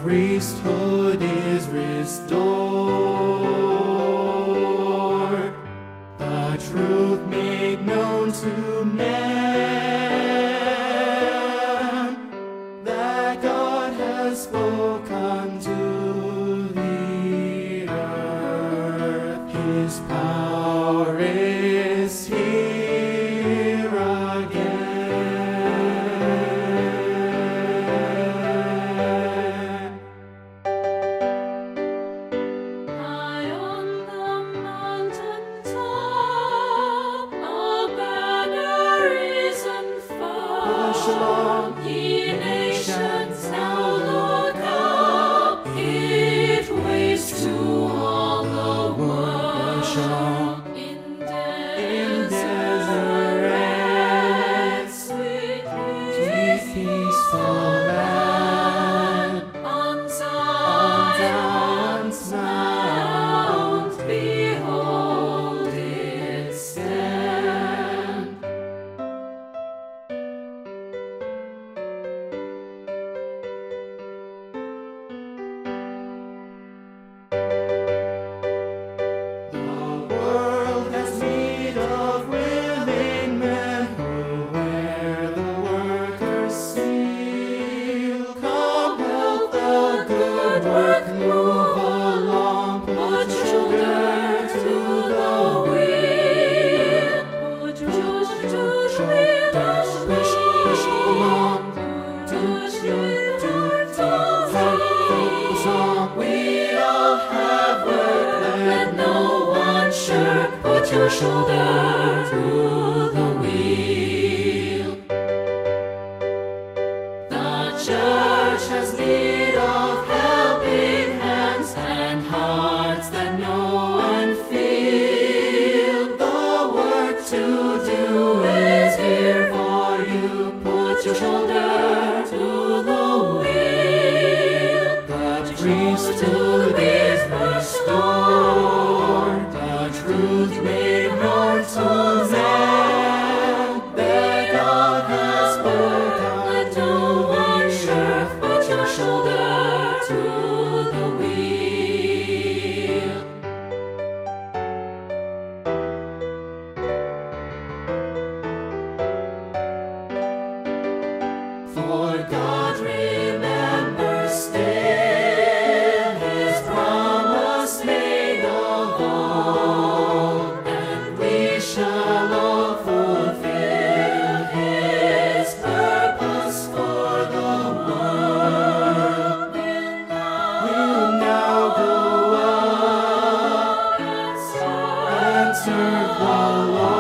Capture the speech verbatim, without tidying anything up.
priesthood is restored, the truth made known to man, that God has spoken to the earth. His power is here again. High on the mountain top, a banner is unfurled. Shalom. Ye nations, now look up, it waves to all the world. Shalom. In In desert and sweet peaceful land, on on Zion's Zion's mount, mount, behold it stand. the world has need of willing men who wear the worker's seal. Come help the good work move along. Put your shoulder to the wheel. Put your shoulder to Push, push along. Push Do your do to focus on. We all have work. Let no one shirk. Put your shoulder to the wheel. The church has need of helping hands and hearts that know and feel. The work to do is here for you. Put your shoulder to the wheel. The priesthood is restored. The truth made known to man, that God has spoken. Let no one shirk. Put your shoulder to the wheel. For God remembers still His promise made of old, and we shall all fulfill His purpose for the world. We'll now go up and serve the Lord.